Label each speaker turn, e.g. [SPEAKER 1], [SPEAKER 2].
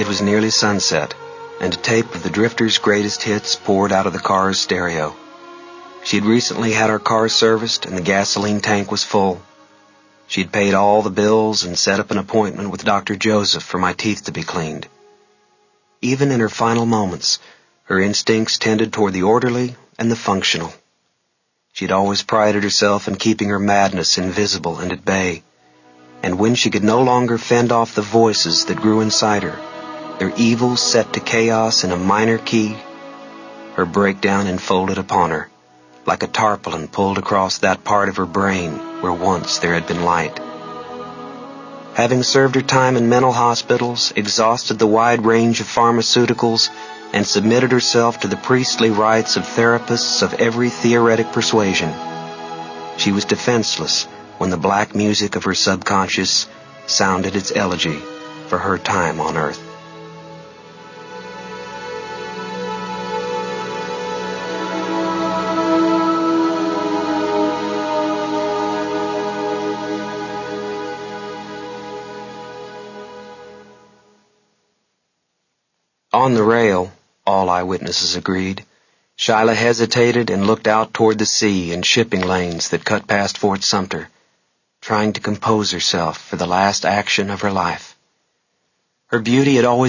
[SPEAKER 1] It was nearly sunset, and a tape of the Drifters' greatest hits poured out of the car's stereo. She'd recently had her car serviced, and the gasoline tank was full. She'd paid all the bills and set up an appointment with Dr. Joseph for my teeth to be cleaned. Even in her final moments, her instincts tended toward the orderly and the functional. She'd always prided herself in keeping her madness invisible and at bay. And when she could no longer fend off the voices that grew inside her, their evils set to chaos in a minor key, her breakdown enfolded upon her, like a tarpaulin pulled across that part of her brain where once there had been light. Having served her time in mental hospitals, exhausted the wide range of pharmaceuticals, and submitted herself to the priestly rites of therapists of every theoretic persuasion, she was defenseless when the black music of her subconscious sounded its elegy for her time on earth. On the rail, all eyewitnesses agreed, Shyla hesitated and looked out toward the sea and shipping lanes that cut past Fort Sumter, trying to compose herself for the last action of her life. Her beauty had always